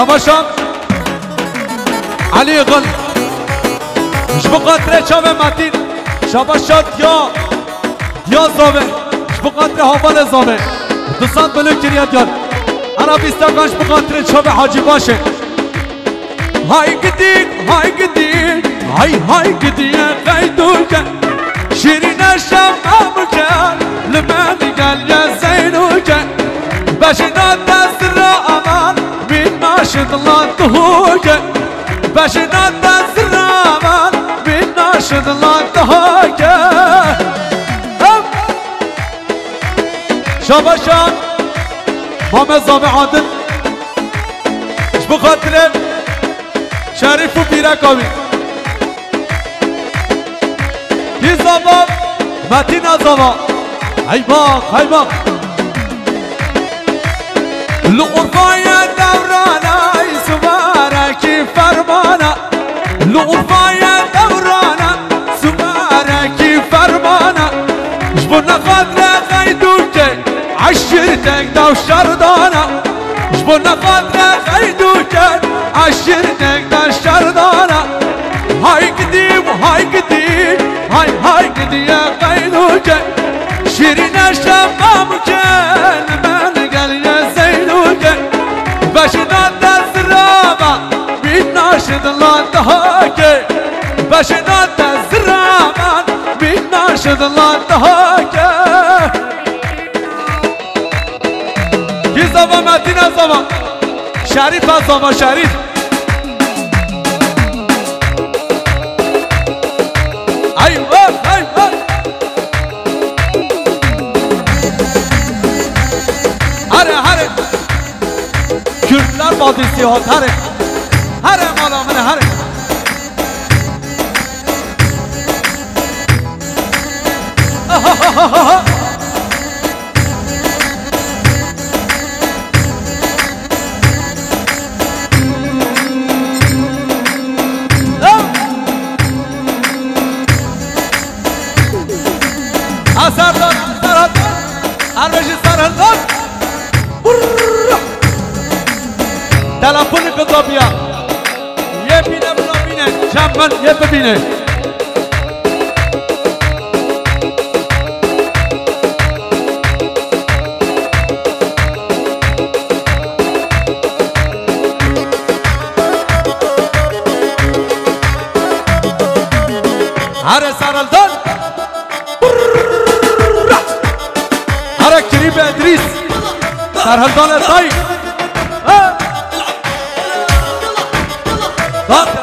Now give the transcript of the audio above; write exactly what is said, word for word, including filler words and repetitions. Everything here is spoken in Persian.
باشم علی غل مش بقدر چاوه متین شباشات یا یا زاوه مش بقدر حوال زاوه دوستان بلو کریات یاد انا بیستاقاش بقدر چاوه حاجی باشه های گدی های گدی های های گدی قیدو کن شیرین شم امکن لمن گل یا زینو کن بشنا دست را امان بین ناشد الله دهوکه بشنا دست را امان بین ناشد الله دهوکه شاباشان محمد زامع عادل اش بخاطر شریف و بیرکاوی بی زابا متین زابا ای باق ای باق لغفای دورانا سبارکی فرمانا لغفای دورانا سبارکی فرمانا جبنا قدر قیدو که عشرتك دو شردانا جبنا قدر قیدو که عشرتك دو شردانا های قدیم های قدیم های های قدیم قیدو که شیرین شمام کن من گل یا بشنا دست رابا بین ناشد الله دهاکه بشنا دست رابا بین ناشد الله دهاکه کی زبا متین زبا شریف زبا شریف ای وای ای وای هره هره Kürtler vadisi hat hare hare malamın hare Asardan asardan arveji sarıldan تلفن قضابیا یه بینه بلا بینه جمعن یه ببینه هر سرالدان هر کریب ادریس سرالدان تایی